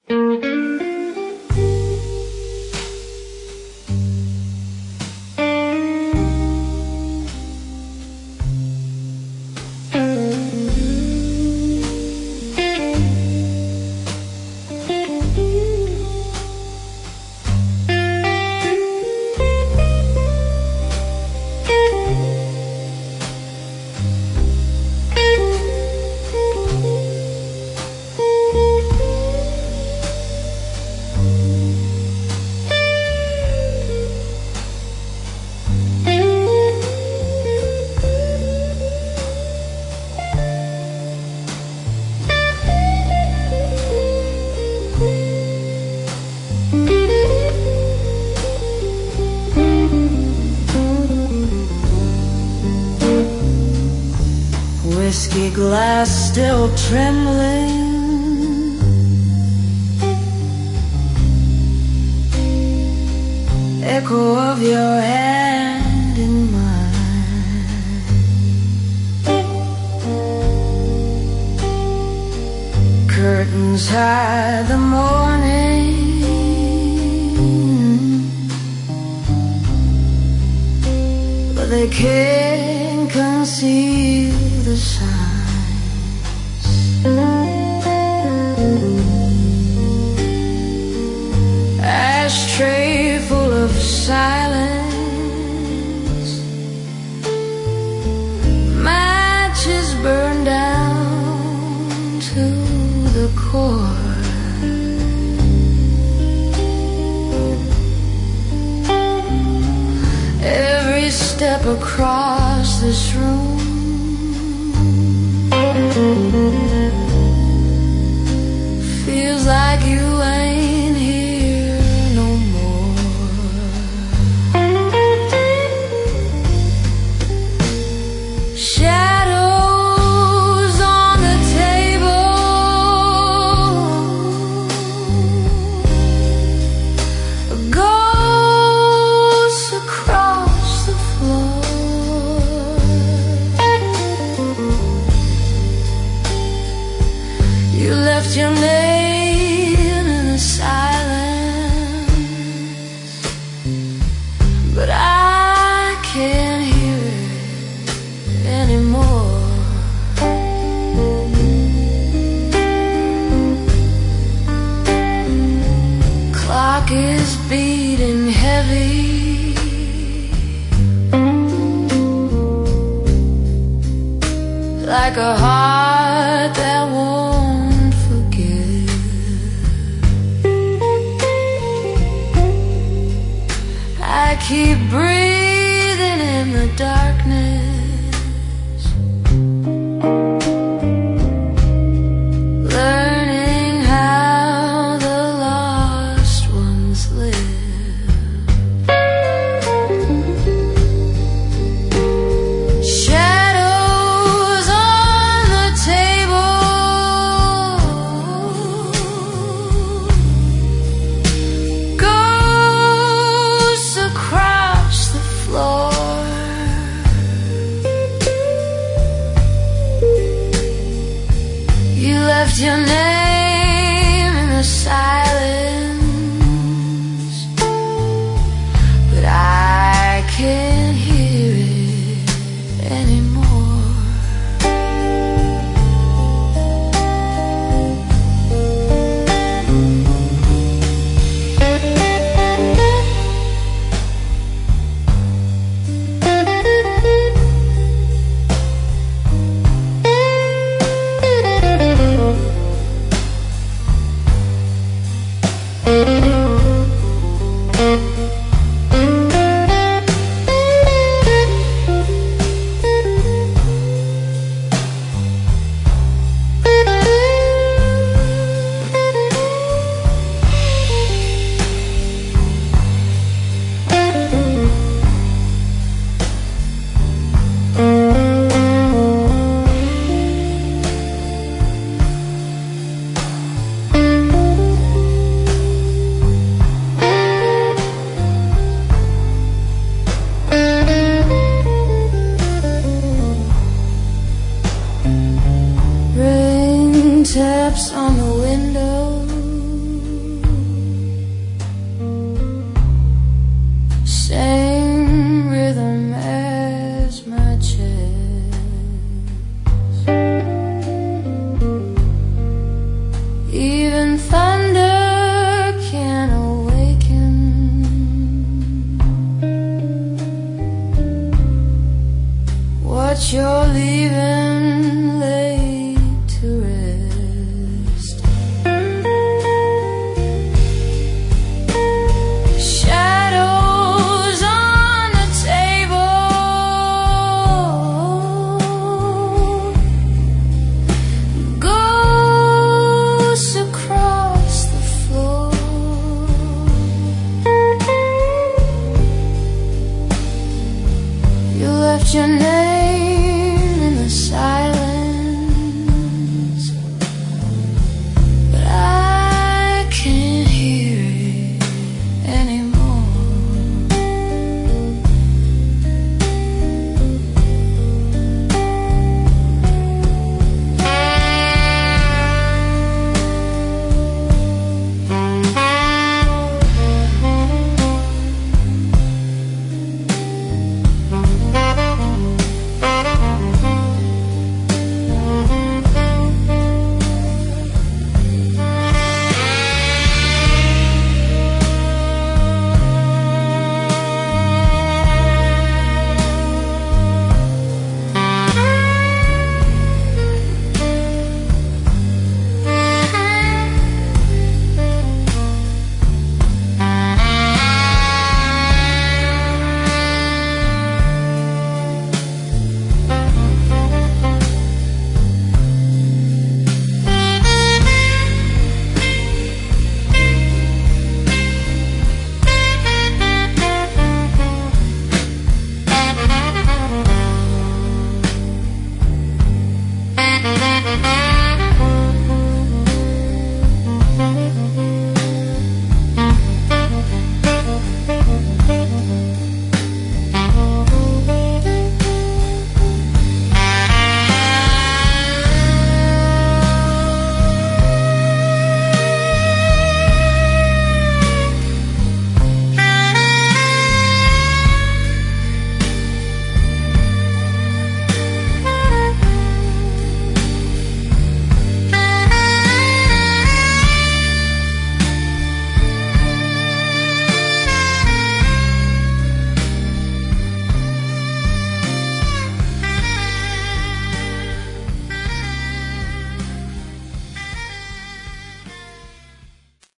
Whiskey glass still trembling, echo of your hand in mine. Curtains hide the morning, but they can't conceal the signs. Ashtray full of silence, matches burn down to the core. Every step across this room feels like you ain't here no more. Shadows on the table, ghosts across the floor. You left your name in the silence, but I can't hear it anymore. Clock is beating heavy, like a heart that won't forgive. I keep breathing in the darkness, learning how the lost ones live. Shadows on the table, ghosts across the floor. You left your name in the silence,